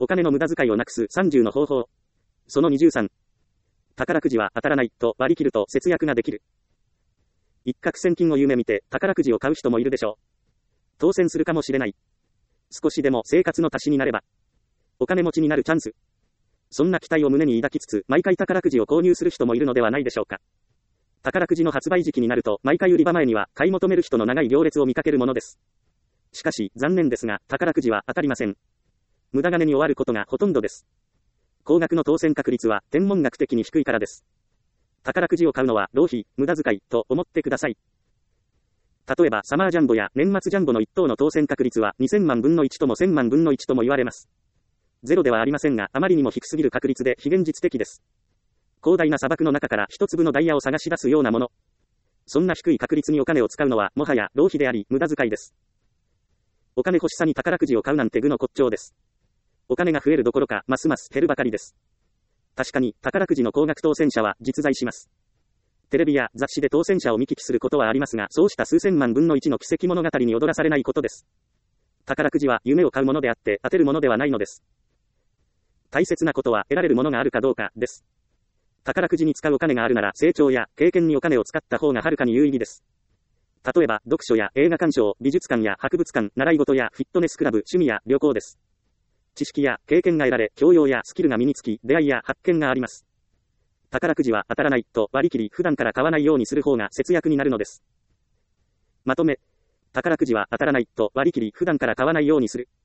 お金の無駄遣いをなくす30の方法。その23。宝くじは当たらないと割り切ると節約ができる。一攫千金を夢見て宝くじを買う人もいるでしょう。当選するかもしれない。少しでも生活の足しになれば。お金持ちになるチャンス。そんな期待を胸に抱きつつ、毎回宝くじを購入する人もいるのではないでしょうか。宝くじの発売時期になると、毎回売り場前には買い求める人の長い行列を見かけるものです。しかし、残念ですが、宝くじは当たりません。無駄金に終わることがほとんどです。高額の当選確率は天文学的に低いからです。宝くじを買うのは浪費、無駄遣いと思ってください。例えばサマージャンボや年末ジャンボの1等の当選確率は2000万分の1とも1000万分の1とも言われます。ゼロではありませんが、あまりにも低すぎる確率で非現実的です。広大な砂漠の中から一粒のダイヤを探し出すようなもの。そんな低い確率にお金を使うのはもはや浪費であり無駄遣いです。お金欲しさに宝くじを買うなんて愚の骨頂です。お金が増えるどころかますます減るばかりです。確かに宝くじの高額当選者は実在します。テレビや雑誌で当選者を見聞きすることはありますが、そうした数千万分の1の奇跡物語に踊らされないことです。宝くじは夢を買うものであって当てるものではないのです。大切なことは得られるものがあるかどうかです。宝くじに使うお金があるなら成長や経験にお金を使った方がはるかに有意義です。例えば読書や映画鑑賞、美術館や博物館、習い事やフィットネスクラブ、趣味や旅行です。知識や経験が得られ、教養やスキルが身につき、出会いや発見があります。宝くじは当たらないと割り切り普段から買わないようにする方が節約になるのです。まとめ。宝くじは当たらないと割り切り普段から買わないようにする。